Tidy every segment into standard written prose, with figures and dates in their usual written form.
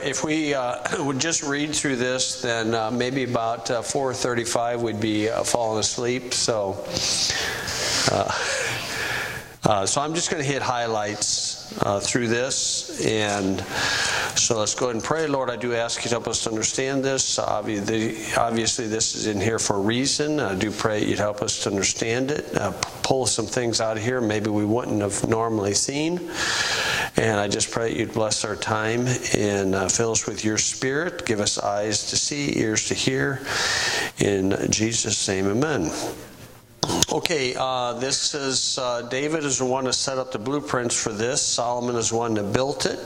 if we would just read through this, then maybe about 4:35 we'd be falling asleep. So I'm just going to hit highlights through this, and so let's go ahead and pray. Lord, I do ask you to help us to understand this. Obviously, this is in here for a reason. I do pray you'd help us to understand it, pull some things out of here maybe we wouldn't have normally seen. And I just pray you'd bless our time and fill us with your Spirit. Give us eyes to see, ears to hear. In Jesus' name, amen. Okay, this is David is the one that set up the blueprints for this. Solomon is the one that built it.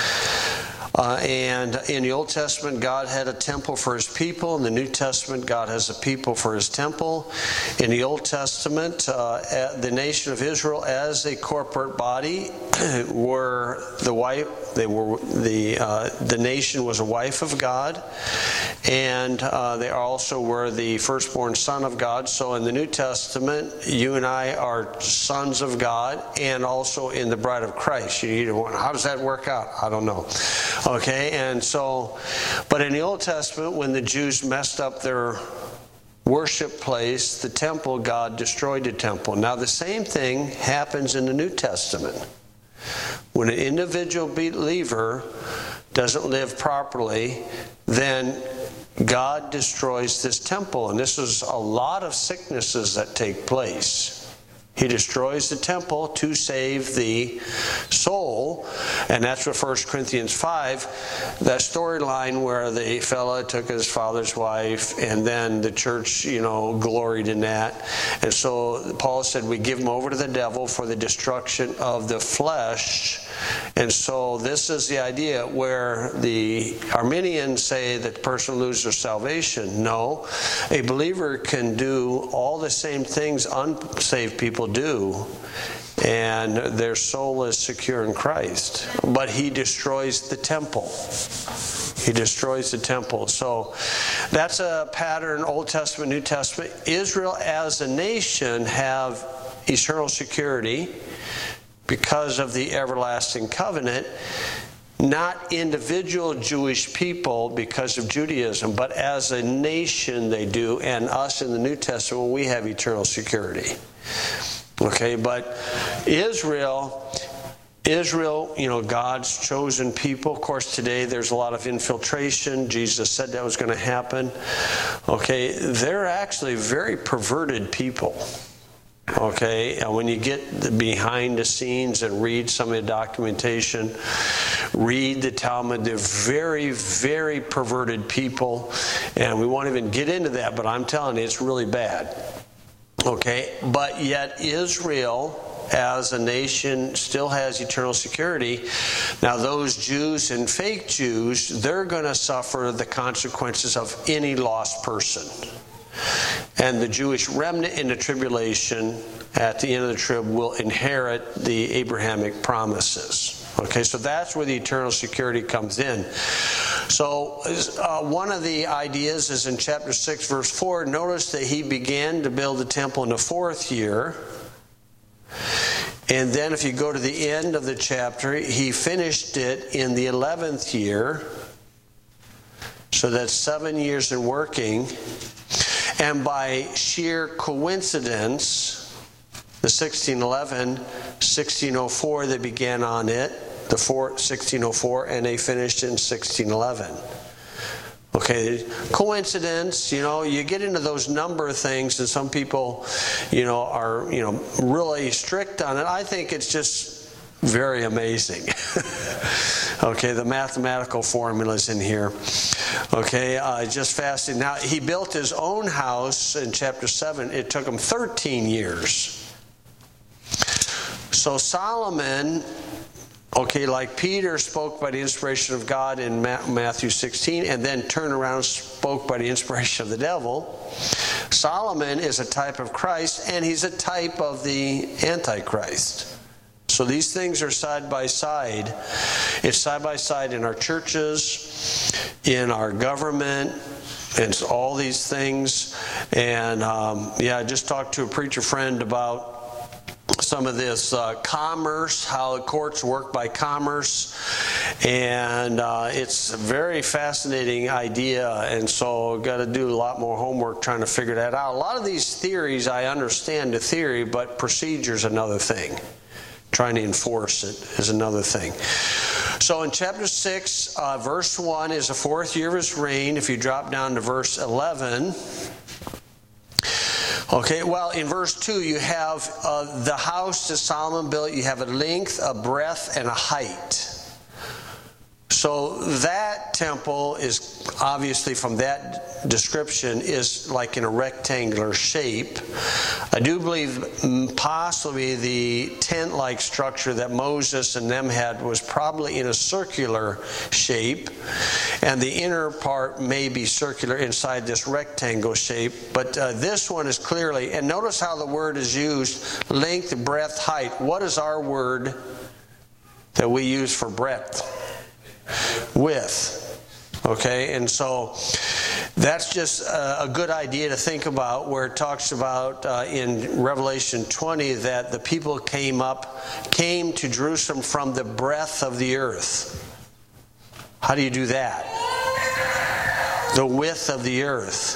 And in the Old Testament, God had a temple for His people. In the New Testament, God has a people for His temple. In the Old Testament, the nation of Israel, as a corporate body, were the wife. They were the nation was a wife of God, and they also were the firstborn son of God. So in the New Testament, you and I are sons of God, and also in the bride of Christ. You either one. How does that work out? I don't know. Okay, and so, but in the Old Testament, when the Jews messed up their worship place, the temple, God destroyed the temple. Now the same thing happens in the New Testament. When an individual believer doesn't live properly, then God destroys this temple. And this is a lot of sicknesses that take place. He destroys the temple to save the soul. And that's what 1 Corinthians 5, that storyline where the fella took his father's wife, and then the church, gloried in that. And so Paul said we give him over to the devil for the destruction of the flesh. And so this is the idea where the Arminians say that the person loses their salvation. No, a believer can do all the same things unsaved people do, and their soul is secure in Christ. But He destroys the temple. He destroys the temple. So that's a pattern, Old Testament, New Testament. Israel as a nation have eternal security because of the everlasting covenant. Not individual Jewish people because of Judaism, but as a nation they do, and us in the New Testament, we have eternal security. Okay, but Israel, God's chosen people. Of course, today there's a lot of infiltration. Jesus said that was going to happen. Okay, they're actually very perverted people. Okay, and when you get behind the scenes and read some of the documentation, read the Talmud, they're very, very perverted people. And we won't even get into that, but I'm telling you, it's really bad. Okay, but yet Israel as a nation still has eternal security. Now those Jews and fake Jews, they're going to suffer the consequences of any lost person. And the Jewish remnant in the tribulation at the end of the trib will inherit the Abrahamic promises. Okay, so that's where the eternal security comes in. So one of the ideas is in chapter 6, verse 4. Notice that he began to build the temple in the 4th year. And then if you go to the end of the chapter, he finished it in the 11th year. So that's 7 years in working. And by sheer coincidence, the 1611, 1604, they began on it, 1604, and they finished in 1611. Okay, coincidence, you get into those number things, and some people, are, really strict on it. I think it's just very amazing. Okay, the mathematical formulas in here. Okay, just fascinating. Now, he built his own house in chapter 7. It took him 13 years. So Solomon, like Peter spoke by the inspiration of God in Matthew 16, and then turned around and spoke by the inspiration of the devil. Solomon is a type of Christ, and he's a type of the Antichrist. So these things are side by side. It's side by side in our churches, in our government, and all these things. And I just talked to a preacher friend about some of this commerce, how the courts work by commerce, and it's a very fascinating idea, and so I've got to do a lot more homework trying to figure that out. A lot of these theories, I understand the theory, but procedure is another thing. Trying to enforce it is another thing. So in chapter 6, verse 1 is the 4th year of his reign. If you drop down to verse 11... Okay, well, in verse 2, you have the house that Solomon built. You have a length, a breadth, and a height. So that temple is obviously, from that description, is like in a rectangular shape. I do believe possibly the tent-like structure that Moses and them had was probably in a circular shape, and the inner part may be circular inside this rectangle shape. But this one is clearly, and notice how the word is used, length, breadth, height. What is our word that we use for breadth? Width. Okay, and so that's just a good idea to think about, where it talks about in Revelation 20 that the people came to Jerusalem from the breadth of the earth. How do you do that? The width of the earth.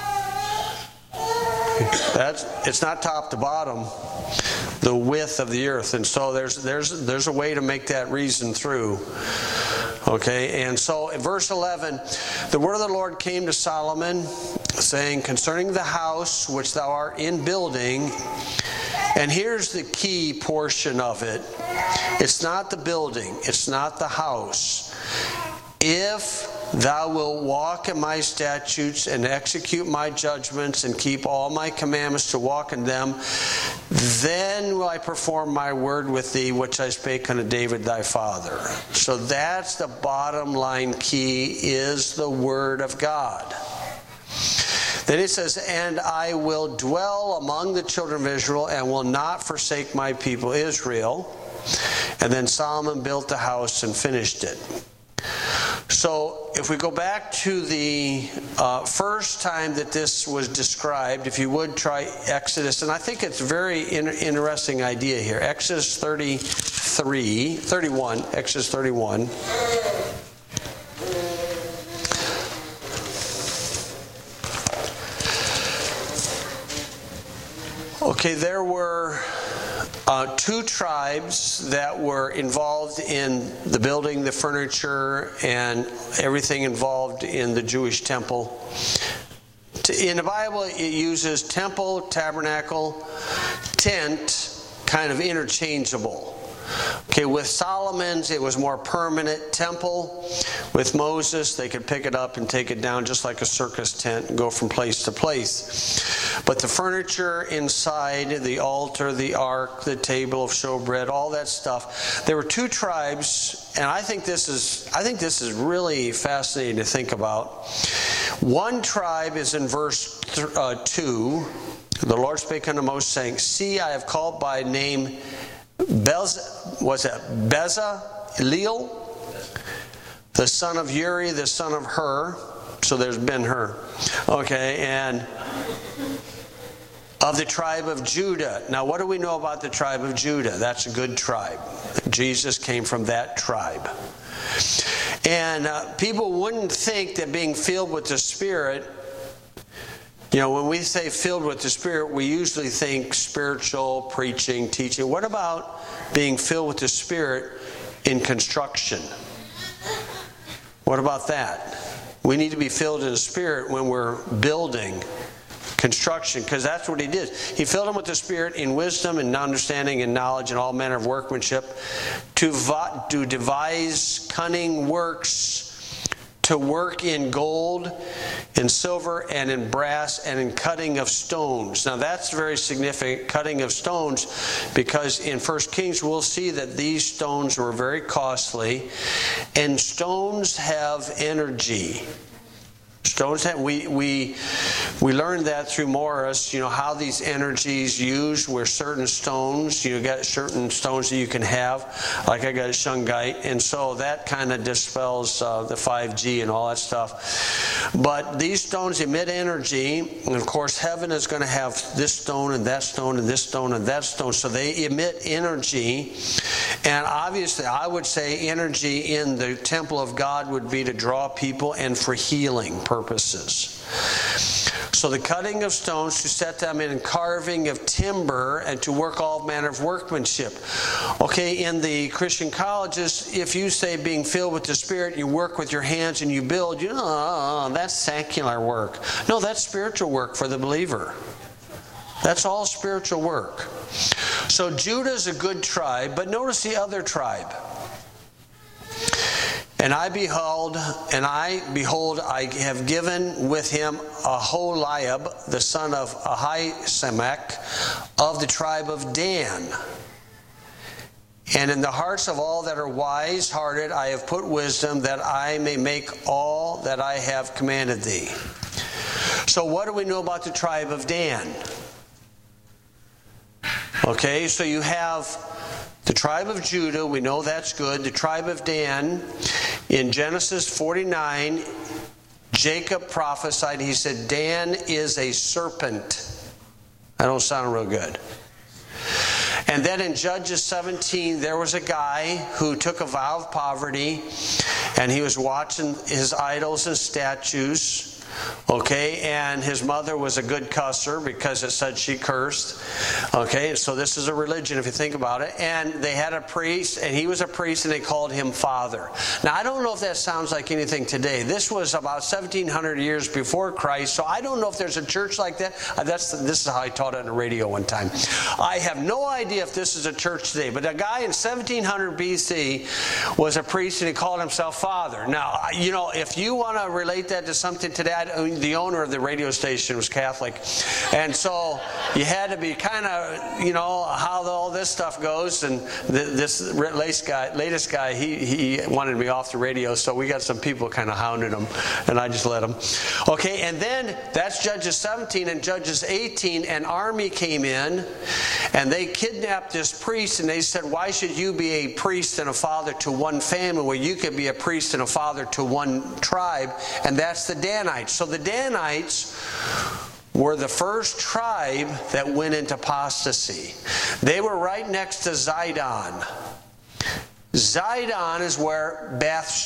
It's not top to bottom. The width of the earth, and so there's a way to make that reason through. Okay, and so in verse 11, the word of the Lord came to Solomon, saying, concerning the house which thou art in building, and here's the key portion of it. It's not the building, it's not the house. If thou wilt walk in my statutes and execute my judgments and keep all my commandments to walk in them, then will I perform my word with thee, which I spake unto David thy father. So that's the bottom line key, is the word of God. Then he says, and I will dwell among the children of Israel and will not forsake my people Israel. And then Solomon built the house and finished it. So if we go back to the first time that this was described, if you would try Exodus, and I think it's a very interesting idea here. Exodus 31. Okay, there were two tribes that were involved in the building, the furniture, and everything involved in the Jewish temple. In the Bible, it uses temple, tabernacle, tent, kind of interchangeable. Okay, with Solomon's, it was more permanent temple. With Moses, they could pick it up and take it down just like a circus tent and go from place to place. But the furniture inside, the altar, the ark, the table of showbread, all that stuff, there were two tribes, and I think this is really fascinating to think about. One tribe is in verse 2. The Lord spake unto Moses, saying, see, I have called by name Bezaleel, the son of Uri, the son of Hur. So there's Ben-Hur. Okay, and of the tribe of Judah. Now, what do we know about the tribe of Judah? That's a good tribe. Jesus came from that tribe. And people wouldn't think that being filled with the Spirit, you know, when we say filled with the Spirit, we usually think spiritual, preaching, teaching. What about being filled with the Spirit in construction? What about that? We need to be filled in the Spirit when we're building, construction, because that's what he did. He filled them with the Spirit in wisdom and understanding and knowledge and all manner of workmanship, to devise cunning works, to work in gold, in silver, and in brass, and in cutting of stones. Now that's very significant, cutting of stones, because in 1 Kings we'll see that these stones were very costly, and stones have energy. Stones have, we learned that through Morris, how these energies used were certain stones. You got certain stones that you can have, like I got a shungite, and so that kind of dispels the 5G and all that stuff. But these stones emit energy, and of course heaven is going to have this stone and that stone and this stone and that stone, so they emit energy. And obviously I would say energy in the temple of God would be to draw people and for healing purposes. So the cutting of stones to set them in, and carving of timber, and to work all manner of workmanship. Okay, in the Christian colleges, if you say being filled with the Spirit, you work with your hands and you build, that's secular work. No, that's spiritual work for the believer. That's all spiritual work. So Judah is a good tribe, but notice the other tribe. And behold, I have given with him Aholiab, the son of Ahisamach, of the tribe of Dan. And in the hearts of all that are wise-hearted I have put wisdom, that I may make all that I have commanded thee. So what do we know about the tribe of Dan? Okay, so you have the tribe of Judah, we know that's good. The tribe of Dan, in Genesis 49, Jacob prophesied, he said, Dan is a serpent. That don't sound real good. And then in Judges 17, there was a guy who took a vow of poverty, and he was watching his idols and statues. Okay, and his mother was a good cusser because it said she cursed. Okay, so this is a religion if you think about it. And they had a priest, and he was a priest, and they called him Father. Now, I don't know if that sounds like anything today. This was about 1,700 years before Christ, so I don't know if there's a church like that. This is how I taught it on the radio one time. I have no idea if this is a church today, but a guy in 1700 BC was a priest, and he called himself Father. Now, if you want to relate that to something today, the owner of the radio station was Catholic, and so you had to be kind of, how all this stuff goes. And this latest guy, he wanted me off the radio, so we got some people kind of hounding him, and I just let him. Okay, and then that's Judges 17, and Judges 18, an army came in, and they kidnapped this priest, and they said, why should you be a priest and a father to one family where you could be a priest and a father to one tribe? And that's the Danites. So the Danites were the first tribe that went into apostasy. They were right next to Zidon. Zidon is where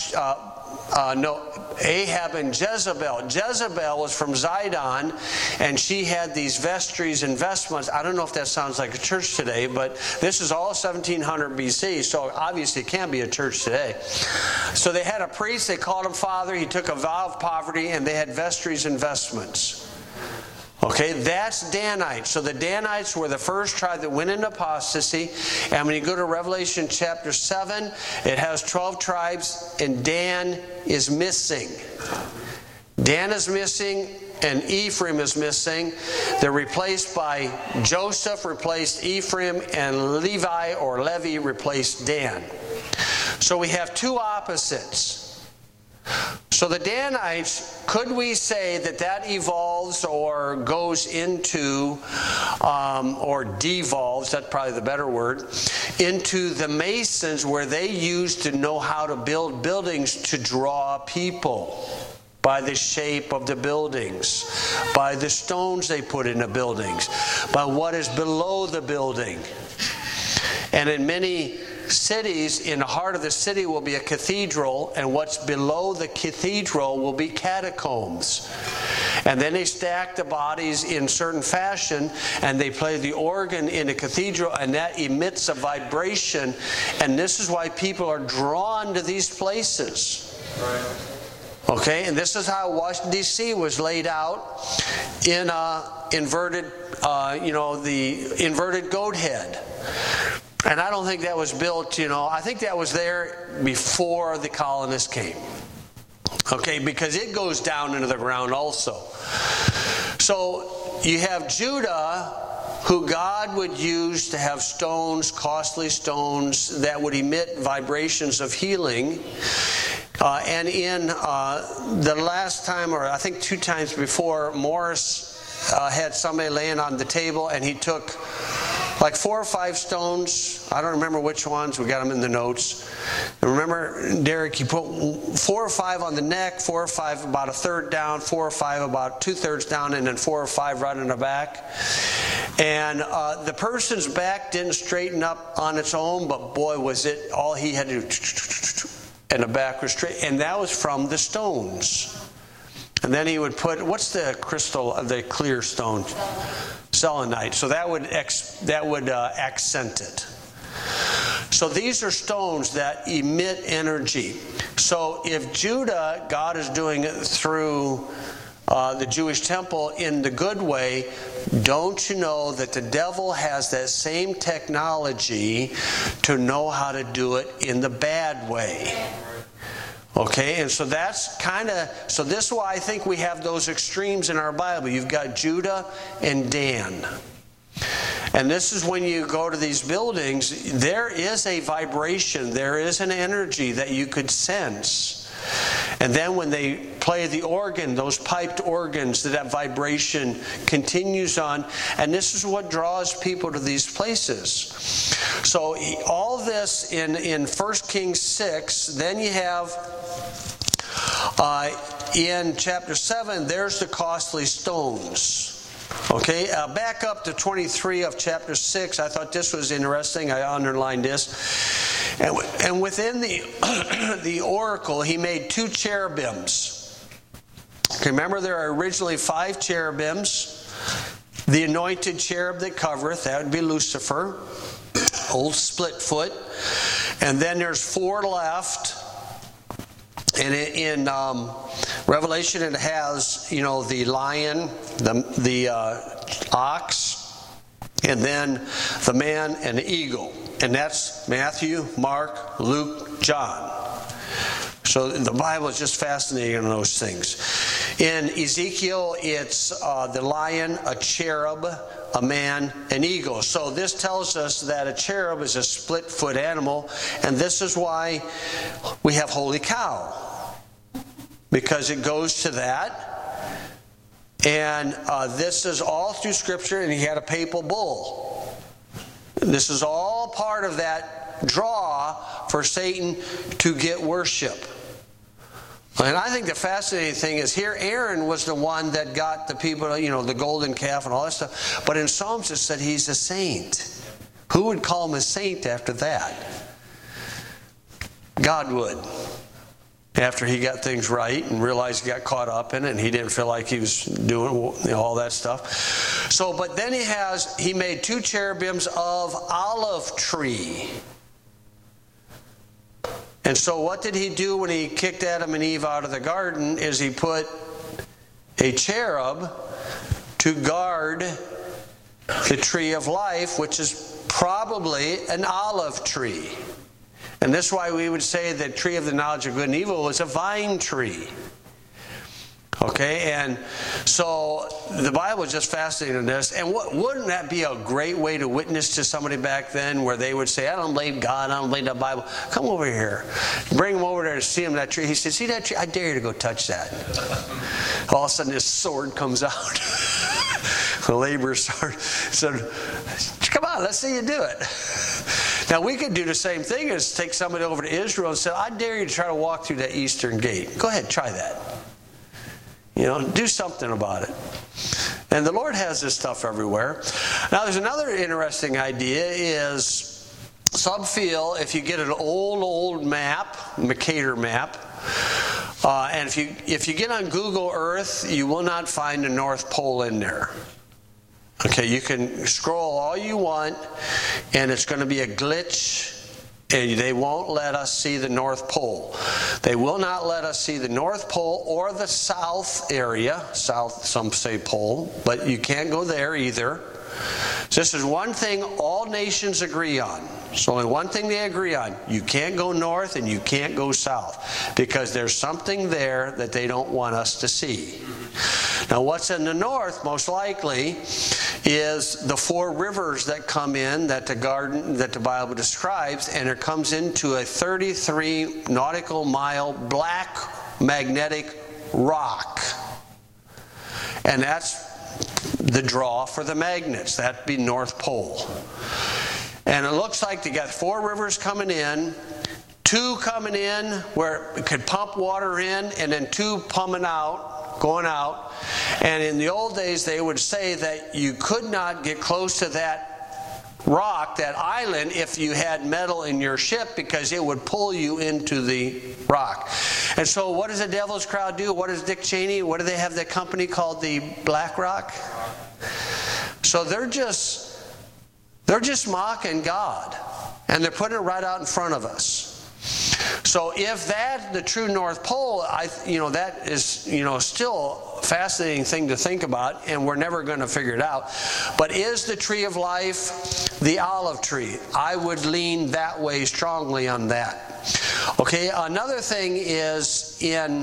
Ahab and Jezebel. Jezebel was from Zidon, and she had these vestries and vestments. I don't know if that sounds like a church today, but this is all 1700 BC, so obviously it can't be a church today. So they had a priest, they called him Father, he took a vow of poverty, and they had vestries and vestments. Okay, that's Danites. So the Danites were the first tribe that went into apostasy. And when you go to Revelation chapter 7, it has 12 tribes, and Dan is missing. Dan is missing, and Ephraim is missing. They're replaced by Joseph, replaced Ephraim, and Levi or Levi replaced Dan. So we have two opposites. So the Danites, could we say that evolves or goes into, or devolves, that's probably the better word, into the Masons, where they used to know how to build buildings to draw people by the shape of the buildings, by the stones they put in the buildings, by what is below the building. And in many cities, in the heart of the city will be a cathedral, and what's below the cathedral will be catacombs. And then they stack the bodies in certain fashion, and they play the organ in a cathedral, and that emits a vibration. And this is why people are drawn to these places. Right. Okay, and this is how Washington, D.C. was laid out in inverted, the inverted goat head. And I don't think that was built, I think that was there before the colonists came. Okay, because it goes down into the ground also. So you have Judah, who God would use to have stones, costly stones, that would emit vibrations of healing. And in the last time, or I think 2 times before, Morris had somebody laying on the table, and he took like 4 or 5 stones. I don't remember which ones. We got them in the notes. And remember, Derek, he put 4 or 5 on the neck, 4 or 5 about 1/3 down, 4 or 5 about 2/3 down, and then 4 or 5 right in the back. And the person's back didn't straighten up on its own, but boy, was it all he had to do. And the back was straight. And that was from the stones. And then he would put, what's the crystal of the clear stone? Selenite. So that would accent it. So these are stones that emit energy. So if Judah, God is doing it through the Jewish temple in the good way, don't you know that the devil has that same technology to know how to do it in the bad way? Okay, and so that's so this is why I think we have those extremes in our Bible. You've got Judah and Dan. And this is when you go to these buildings, there is a vibration, there is an energy that you could sense. And then when they play the organ, those piped organs, that vibration continues on. And this is what draws people to these places. So all this in 1 Kings 6, then you have in chapter 7, there's the costly stones. Okay, back up to 23 of chapter 6. I thought this was interesting. I underlined this. And within the oracle, he made 2 cherubims. Okay, remember there are originally 5 cherubims. The anointed cherub that covereth, that would be Lucifer, old split foot. And then there's 4 left. And in Revelation, it has, the lion, the ox, and then the man and the eagle. And that's Matthew, Mark, Luke, John. So the Bible is just fascinating on those things. In Ezekiel, it's the lion, a cherub, a man, an eagle. So this tells us that a cherub is a split-foot animal, and this is why we have holy cow, because it goes to that. And this is all through Scripture, and he had a papal bull. This is all part of that draw for Satan to get worship. And I think the fascinating thing is here Aaron was the one that got the people, the golden calf and all that stuff. But in Psalms it said he's a saint. Who would call him a saint after that? God would. After he got things right and realized he got caught up in it and he didn't feel like he was doing all that stuff. So, but then he made 2 cherubims of olive tree. And so what did he do when he kicked Adam and Eve out of the garden is he put a cherub to guard the tree of life, which is probably an olive tree. And this is why we would say that tree of the knowledge of good and evil was a vine tree. Okay, and so the Bible is just fascinating in this. And wouldn't that be a great way to witness to somebody back then where they would say, I don't believe God, I don't believe the Bible. Come over here. Bring him over there to see him, that tree. He said, see that tree? I dare you to go touch that. All of a sudden his sword comes out. The laborer's sword. Said, come on, let's see you do it. Now we could do the same thing as take somebody over to Israel and say, I dare you to try to walk through that eastern gate. Go ahead, try that. Do something about it. And the Lord has this stuff everywhere. Now there's another interesting idea is some feel if you get an old map, Mercator map, and if you get on Google Earth, you will not find the North Pole in there. Okay, you can scroll all you want, and it's going to be a glitch, and they won't let us see the North Pole. They will not let us see the North Pole or the South area. South, some say pole, but you can't go there either. So this is one thing all nations agree on. It's only one thing they agree on. You can't go north and you can't go south because there's something there that they don't want us to see. Now what's in the north, most likely, is the 4 rivers that come in that the Bible describes, and it comes into a 33 nautical mile black magnetic rock. And that's the draw for the magnets. That'd be North Pole. And it looks like they got 4 rivers coming in, 2 coming in where it could pump water in, and then 2 pumping out, going out. And in the old days, they would say that you could not get close to that rock, that island, if you had metal in your ship, because it would pull you into the rock. And so what does the Devil's Crowd do? What does Dick Cheney, what do they have that company called, the Black Rock? So they're just mocking God, and they're putting it right out in front of us. So if that's the true North Pole, that is, still a fascinating thing to think about, and we're never going to figure it out. But is the tree of life the olive tree? I would lean that way strongly on that. Okay, another thing is in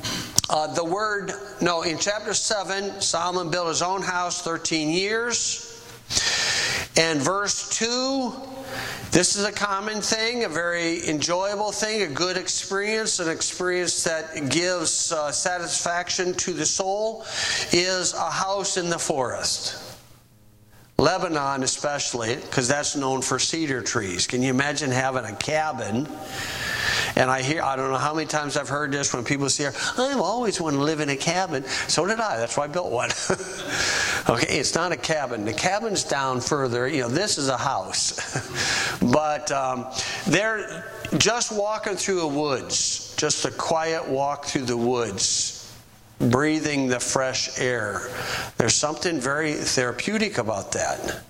in chapter 7, Solomon built his own house 13 years. And verse 2, this is a common thing, a very enjoyable thing, a good experience, an experience that gives satisfaction to the soul, is a house in the forest. Lebanon especially, because that's known for cedar trees. Can you imagine having a cabin? And I don't know how many times I've heard this when people say, I've always wanted to live in a cabin. So did I. That's why I built one. Okay, it's not a cabin. The cabin's down further. This is a house. But they're just walking through the woods, just a quiet walk through the woods, breathing the fresh air. There's something very therapeutic about that.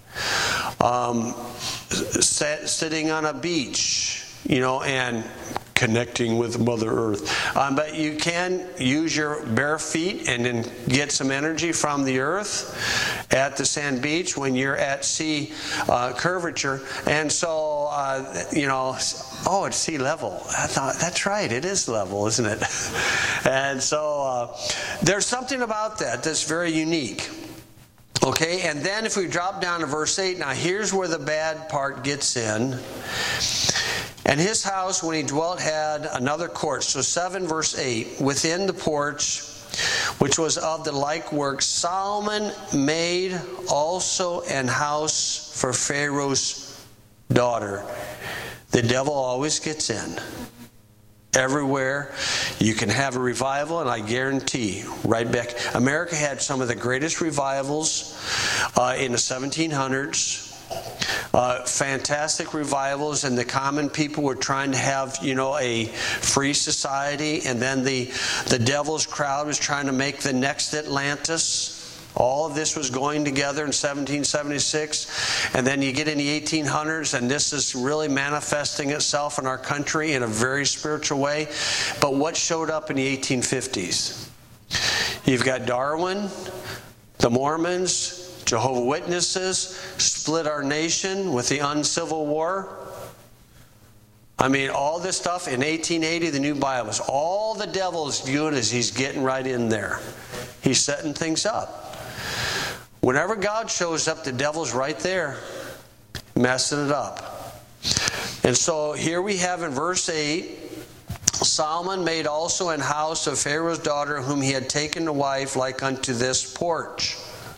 Sitting on a beach, and connecting with Mother Earth. But you can use your bare feet and then get some energy from the earth at the sand beach when you're at sea curvature. And so, it's sea level. I thought, that's right, it is level, isn't it? And so there's something about that that's very unique. Okay, and then if we drop down to verse 8, now here's where the bad part gets in. And his house, when he dwelt, had another court. So 7 verse 8, within the porch, which was of the like work, Solomon made also an house for Pharaoh's daughter. The devil always gets in. Everywhere you can have a revival, and I guarantee, right back, America had some of the greatest revivals in the 1700s. Fantastic revivals, and the common people were trying to have, a free society, and then the Devil's Crowd was trying to make the next Atlantis. All of this was going together in 1776, and then you get in the 1800s, and this is really manifesting itself in our country in a very spiritual way. But what showed up in the 1850s? You've got Darwin, the Mormons, Jehovah's Witnesses, split our nation with the uncivil war. All this stuff in 1880, the New Bible, all the devil's doing is he's getting right in there. He's setting things up. Whenever God shows up, the devil's right there, messing it up. And so here we have in verse 8, Solomon made also an house of Pharaoh's daughter, whom he had taken to wife, like unto this porch.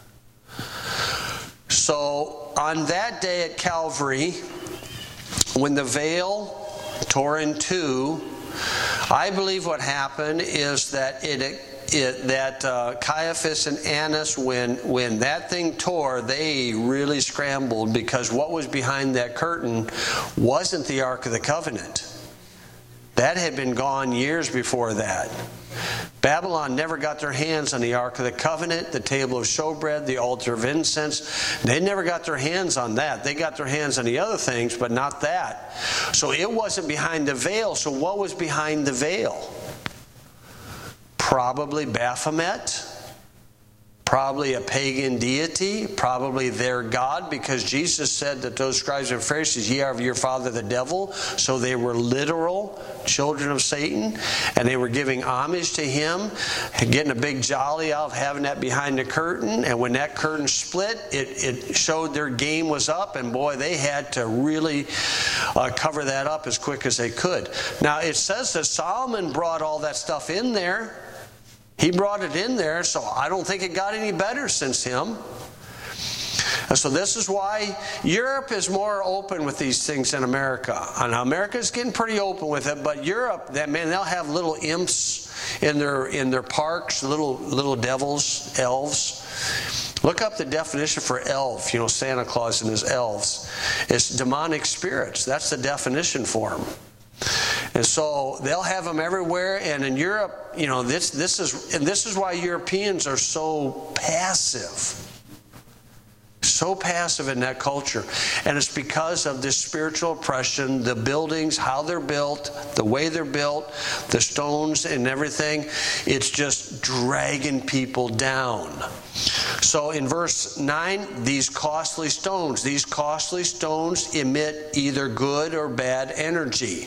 So on that day at Calvary, when the veil tore in two, I believe what happened is that Caiaphas and Annas, when that thing tore, they really scrambled, because what was behind that curtain wasn't the Ark of the Covenant. That had been gone years before that. Babylon never got their hands on the Ark of the Covenant, the table of showbread, the altar of incense. They never got their hands on that. They got their hands on the other things, but not that. So it wasn't behind the veil. So what was behind the veil? Probably Baphomet. probably a pagan deity, probably their god, because Jesus said that those scribes and Pharisees, ye are of your father the devil. So they were literal children of Satan, and they were giving homage to him, and getting a big jolly out of having that behind the curtain. And when that curtain split, it showed their game was up, and boy, they had to really cover that up as quick as they could. Now it says that Solomon brought all that stuff in there. He brought it in there, so I don't think it got any better since him. And so this is why Europe is more open with these things than America. And America's getting pretty open with it, but Europe, they'll have little imps in their parks, little devils, elves. Look up the definition for elf, Santa Claus and his elves. It's demonic spirits. That's the definition for them. And so they'll have them everywhere. And in Europe, this is why Europeans are so passive. So passive in that culture. And it's because of this spiritual oppression, the buildings, how they're built, the way they're built, the stones and everything. It's just dragging people down. So in verse 9, these costly stones emit either good or bad energy.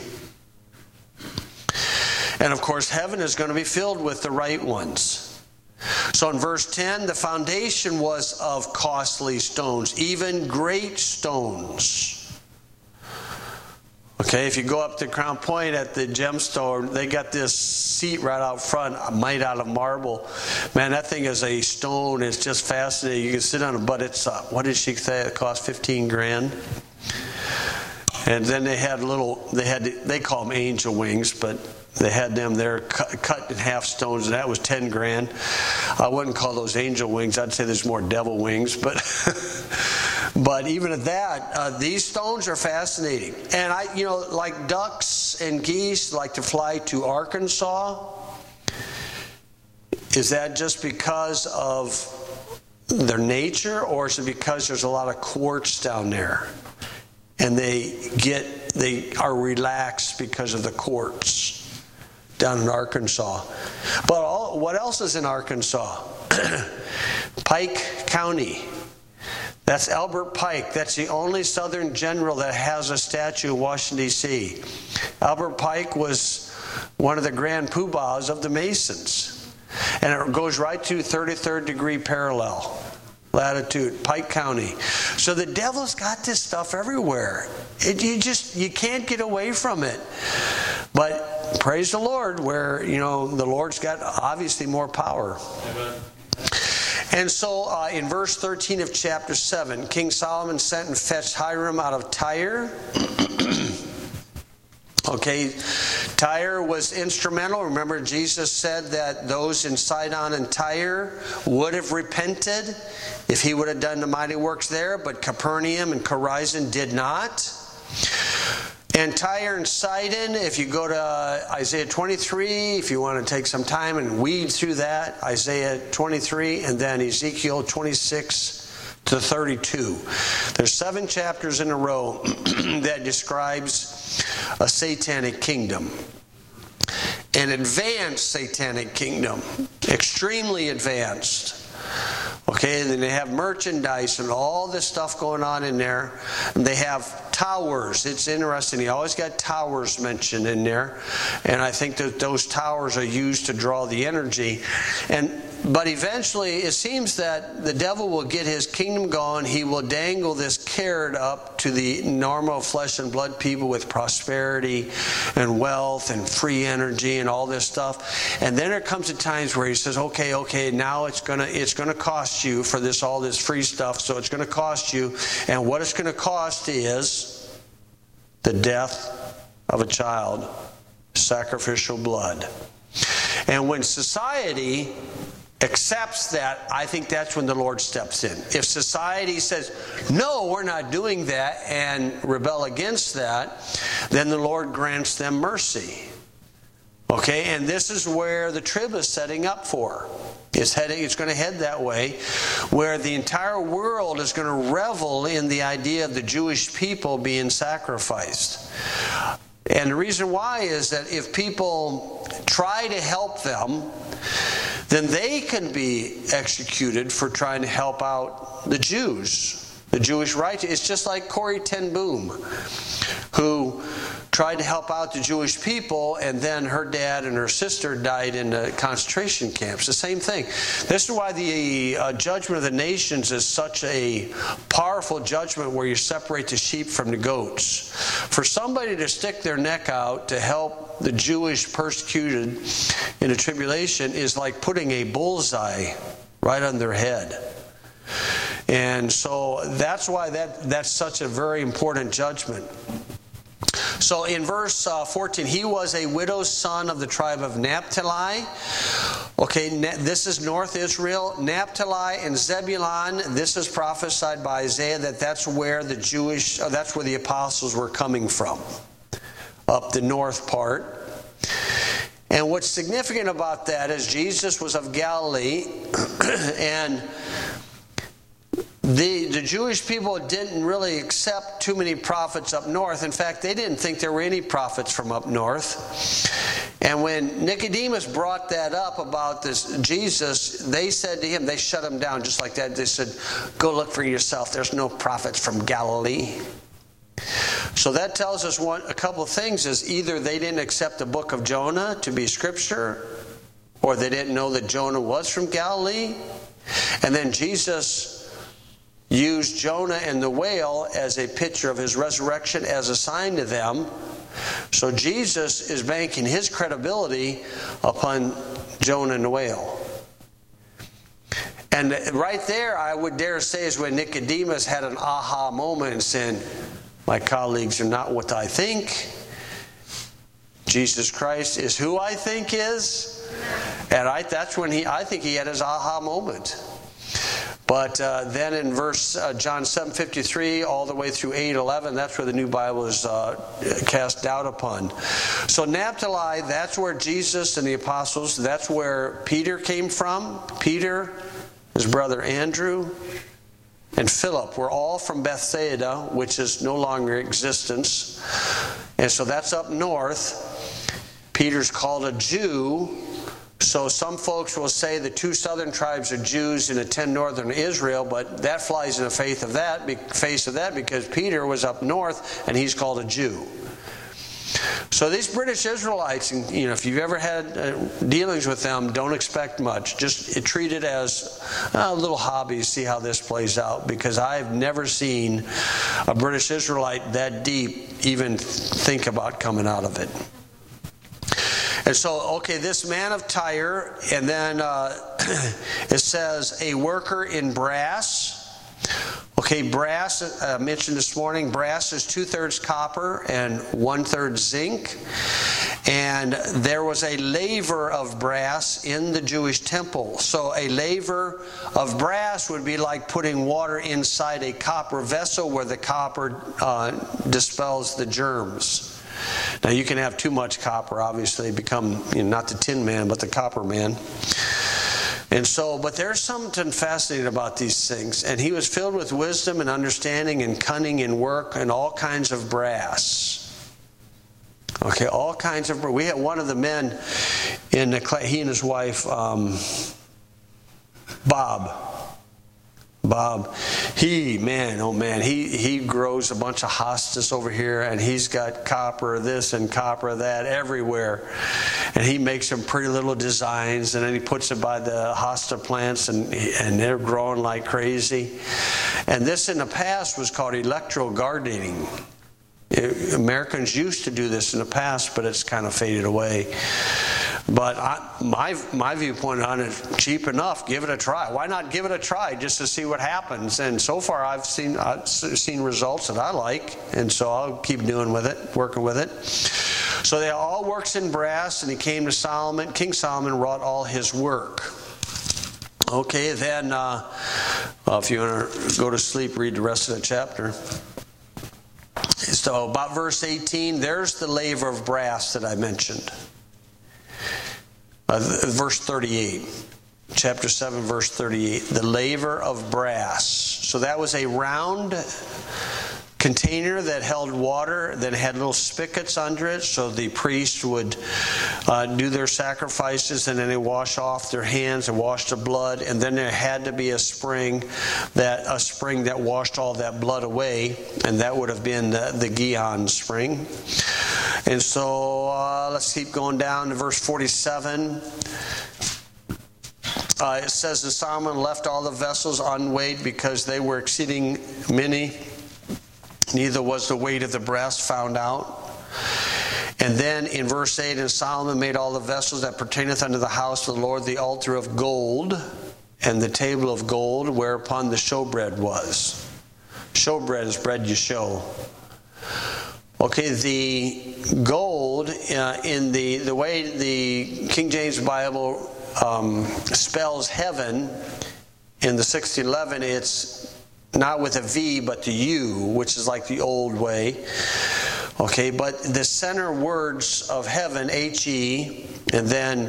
And of course, heaven is going to be filled with the right ones. So in verse 10, the foundation was of costly stones, even great stones. Okay, if you go up to Crown Point at the gem store, they got this seat right out front, made out of marble. Man, that thing is a stone. It's just fascinating. You can sit on it, but it's, what did she say? It cost 15 grand. And then they had they call them angel wings, but they had them there cut in half stones, and that was 10 grand. I wouldn't call those angel wings. I'd say there's more devil wings, but but even at that, these stones are fascinating. And like ducks and geese like to fly to Arkansas. Is that just because of their nature, or is it because there's a lot of quartz down there? And they are relaxed because of the quartz down in Arkansas. But what else is in Arkansas? Pike County. That's Albert Pike. That's the only Southern general that has a statue in Washington, D.C. Albert Pike was one of the grand poobahs of the Masons. And it goes right to 33rd degree parallel. Latitude, Pike County. So the devil's got this stuff everywhere. You can't get away from it. But praise the Lord, where the Lord's got obviously more power. Amen. And so in verse 13 of chapter 7, King Solomon sent and fetched Hiram out of Tyre. Okay, Tyre was instrumental. Remember, Jesus said that those in Sidon and Tyre would have repented if he would have done the mighty works there, but Capernaum and Chorazin did not. And Tyre and Sidon, if you go to Isaiah 23, if you want to take some time and weed through that, Isaiah 23 and then Ezekiel 26 to 32. There's 7 chapters in a row that describes a satanic kingdom. An advanced satanic kingdom. Extremely advanced. Okay, and then they have merchandise and all this stuff going on in there. And they have towers. It's interesting. He always got towers mentioned in there. And I think that those towers are used to draw the energy. But eventually, it seems that the devil will get his kingdom going. He will dangle this carrot up to the normal flesh and blood people with prosperity and wealth and free energy and all this stuff. And then there comes a times where he says, okay, now it's gonna cost you for all this free stuff. So it's gonna cost you, and what it's gonna cost is the death of a child, sacrificial blood. And when society accepts that, I think that's when the Lord steps in. If society says, no, we're not doing that, and rebel against that, then the Lord grants them mercy. Okay, and this is where the trib is setting up for. It's going to head that way, where the entire world is going to revel in the idea of the Jewish people being sacrificed. And the reason why is that if people try to help them, then they can be executed for trying to help out the Jews. The Jewish right. It's just like Corrie ten Boom, who tried to help out the Jewish people, and then her dad and her sister died in the concentration camps. The same thing. This is why the judgment of the nations is such a powerful judgment, where you separate the sheep from the goats. For somebody to stick their neck out to help the Jewish persecuted in the tribulation is like putting a bullseye right on their head. And so that's why that's such a very important judgment. So in verse 14, he was a widow's son of the tribe of Naphtali. Okay, this is North Israel. Naphtali and Zebulun, this is prophesied by Isaiah that's where that's where the apostles were coming from, up the north part. And what's significant about that is Jesus was of Galilee, and the Jewish people didn't really accept too many prophets up north. In fact, they didn't think there were any prophets from up north. And when Nicodemus brought that up about this Jesus, they said to him, they shut him down just like that. They said, go look for yourself. There's no prophets from Galilee. So that tells us a couple of things. Is either they didn't accept the book of Jonah to be scripture, or they didn't know that Jonah was from Galilee. And then Jesus used Jonah and the whale as a picture of his resurrection as a sign to them. So Jesus is banking his credibility upon Jonah and the whale. And right there, I would dare say, is when Nicodemus had an aha moment and said, my colleagues are not what I think. Jesus Christ is who I think is. And that's when I think he had his aha moment. But then in verse John 7:53 all the way through 8:11, that's where the New Bible is cast doubt upon. So Naphtali, that's where Jesus and the apostles, that's where Peter came from. Peter, his brother Andrew, and Philip were all from Bethsaida, which is no longer in existence. And so that's up north. Peter's called a Jew. So some folks will say the 2 southern tribes are Jews and the 10 northern Israel, but that flies in the face of that because Peter was up north and he's called a Jew. So these British Israelites, if you've ever had dealings with them, don't expect much. Just treat it as a little hobby, see how this plays out, because I've never seen a British Israelite that deep even think about coming out of it. And so, this man of Tyre, and then it says a worker in brass. Okay, brass, I mentioned this morning, brass is 2/3 copper and 1/3 zinc. And there was a laver of brass in the Jewish temple. So a laver of brass would be like putting water inside a copper vessel where the copper dispels the germs. Now you can have too much copper, obviously, become not the tin man, but the copper man. And so, but there's something fascinating about these things. And he was filled with wisdom and understanding and cunning in work and all kinds of brass. Okay, all kinds of brass. We had one of the men in the class, he and his wife, Bob, he grows a bunch of hostas over here, and he's got copper this and copper that everywhere. And he makes some pretty little designs, and then he puts it by the hosta plants, and they're growing like crazy. And this in the past was called electro-gardening. Americans used to do this in the past, but it's kind of faded away. But my viewpoint on it, cheap enough, give it a try. Why not give it a try just to see what happens? And so far I've seen results that I like, and so I'll keep doing with it, working with it. So they all works in brass, and he came to Solomon. King Solomon wrought all his work. Okay, then if you want to go to sleep, read the rest of the chapter. So about verse 18, there's the laver of brass that I mentioned. Verse 38, chapter 7, verse 38, the laver of brass. So that was a round container that held water that had little spigots under it, so the priest would do their sacrifices, and then they wash off their hands and wash the blood, and then there had to be a spring that washed all that blood away, and that would have been the Gihon spring. And so let's keep going down to verse 47. It says, and Solomon left all the vessels unweighed because they were exceeding many. Neither was the weight of the breast found out. And then in verse 8, and Solomon made all the vessels that pertaineth unto the house of the Lord, the altar of gold, and the table of gold, whereupon the showbread was. Showbread is bread you show. Okay, the gold, in the way the King James Bible spells heaven in the 1611, it's not with a V but the U, which is like the old way. Okay, but the center words of heaven, H-E, and then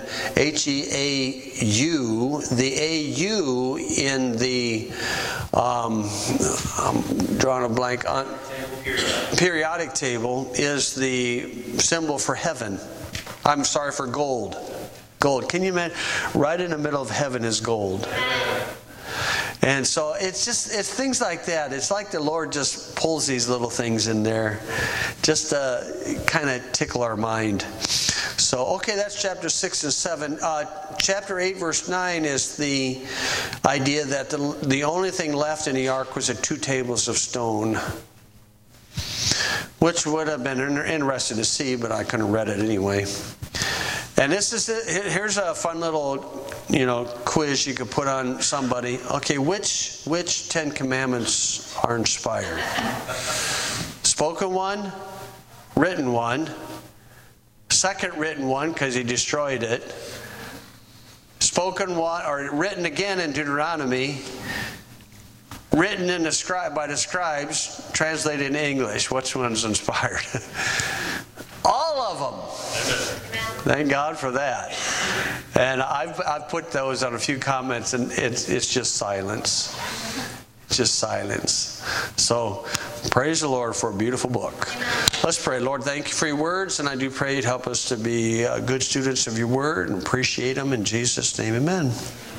H-E-A-U, the A-U in the, I'm drawing a blank on, periodic table is the symbol for heaven. I'm sorry, for gold. Gold. Can you imagine? Right in the middle of heaven is gold. And so it's things like that. It's like the Lord just pulls these little things in there just to kind of tickle our mind. So, okay, that's chapter 6 and 7. Chapter 8, verse 9 is the idea that the only thing left in the ark was the 2 tables of stone, which would have been interesting to see, but I couldn't have read it anyway. And here's a fun little, quiz you could put on somebody. Okay, which 10 commandments are inspired? Spoken one, written one, second written one because he destroyed it, spoken one or written again in Deuteronomy, written by the scribes, translated in English. Which one's inspired? All of them. Thank God for that. And I've put those on a few comments, and it's just silence. Just silence. So praise the Lord for a beautiful book. Let's pray. Lord, thank you for your words, and I do pray you'd help us to be good students of your word and appreciate them. In Jesus' name, amen.